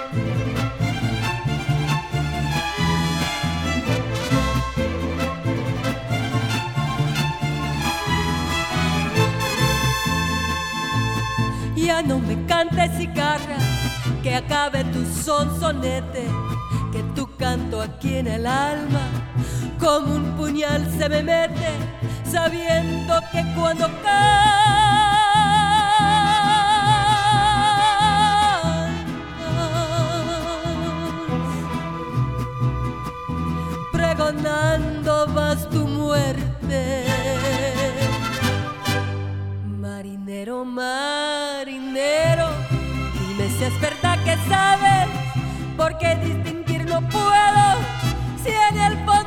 Ya no me cantes cigarra, que acabe tu sonsonete, que tu canto aquí en el alma como un puñal se me mete, sabiendo que cuando cantas pregonando vas tu muerte. Marinero, marinero, dime si es verdad que sabes, porque distinguir no puedo si en el fondo